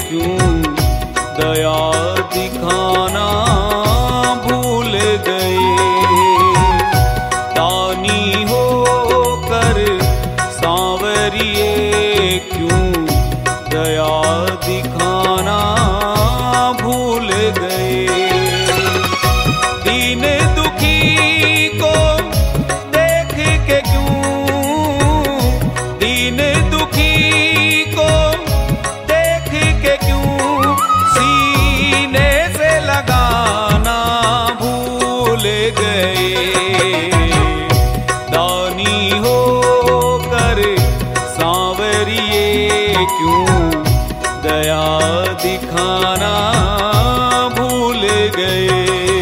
क्यों दया दिखाना भूल गए। दानी होकर सांवरिए क्यों दया दिखाना भूल गए। दीन दुखी को देख के क्यों, दीन दुखी को देख के क्यों सीने से लगाना भूल गए। दानी होकर सांवरिए क्यों दया दिखाना भूल गए।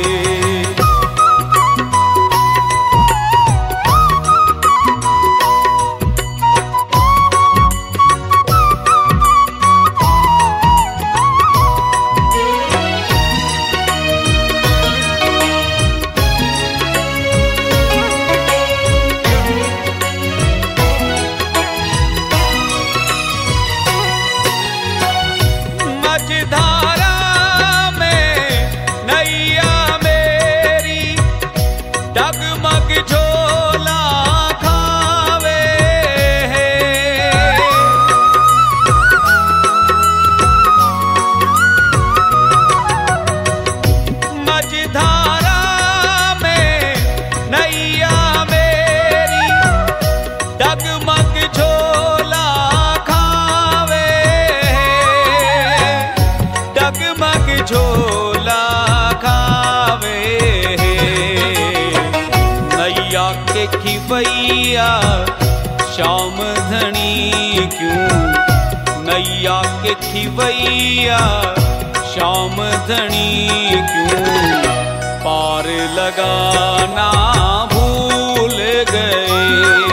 मझधारा में नैया मेरी डगमग झोला खावे है। मझधारा में नैया मेरी डगमग झोला खावे है, डगमग झोला खावे है। नैया के खिवैया श्याम धनी क्यों, नैया के खिवैया श्याम धनी क्यों पार लगाना भूल गए।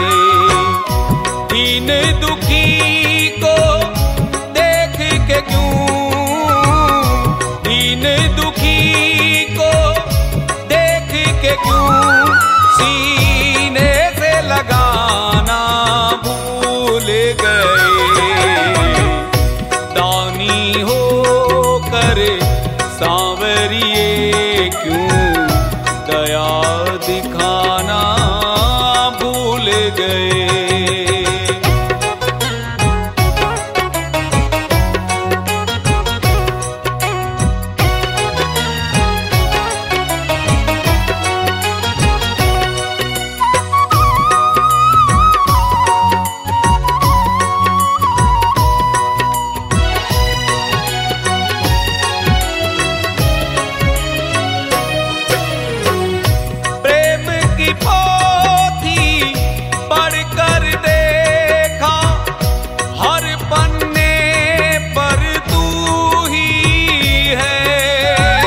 दीन दुखी को देख के क्यों, दीन दुखी को देख के क्यों सीने से लगाना भूल गए। दानी होकर सांवरिए क्यों दया दिखाना भूल गए। प्रेम की पोथी पढ़कर देखा हर पन्ने पर तू ही है।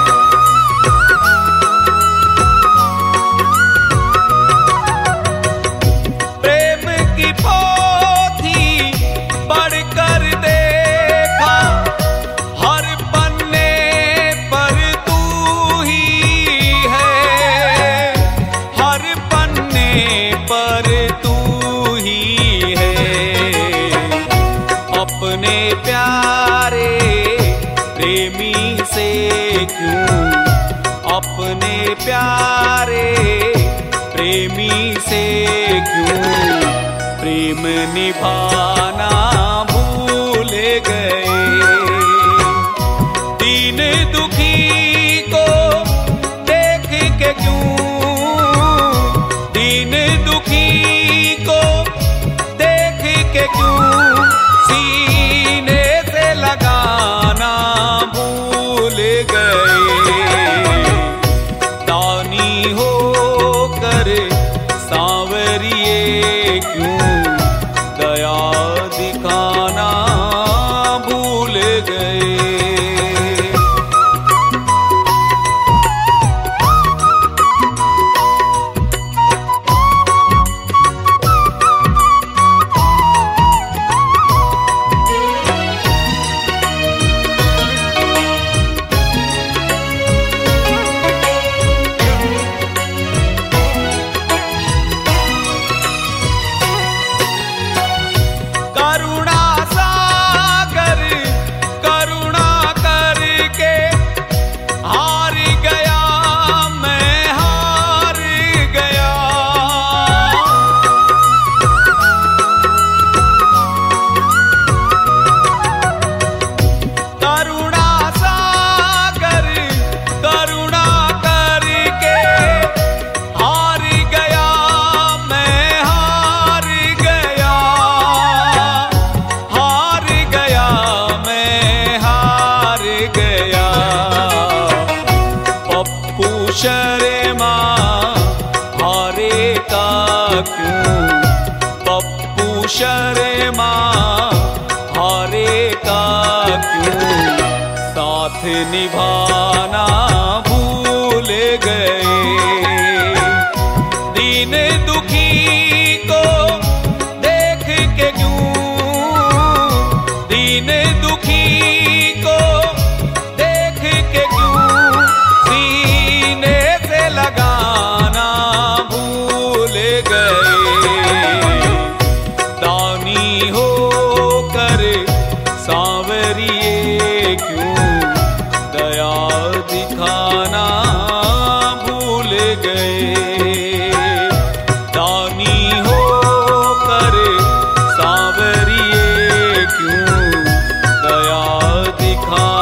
प्रेम की पोथी पढ़कर देखा हर पन्ने पर तू ही है, हर पन्ने पर तू ही है। अपने प्यारे प्रेमी से क्यों, अपने प्यारे प्रेमी से क्यों प्रेम निभाना भूल गए। दीन दुखी को देख के क्यों, दीन दुखी को देख के क्यों सीने से लगाना भूल गए। दानी होकर सांवरिए क्यों दया दिखाना भूल गए। शर्मा हारे का क्यों साथ निभाना भूल गए। दीन दुखी को देख के क्यों, दीन दुखी को देख के क्यों सीने से लगाना भूल गए। दानी हो कर सांवरिए क्यों दया दिखाना भूल गए। दानी हो कर सांवरिए क्यों दया दिखा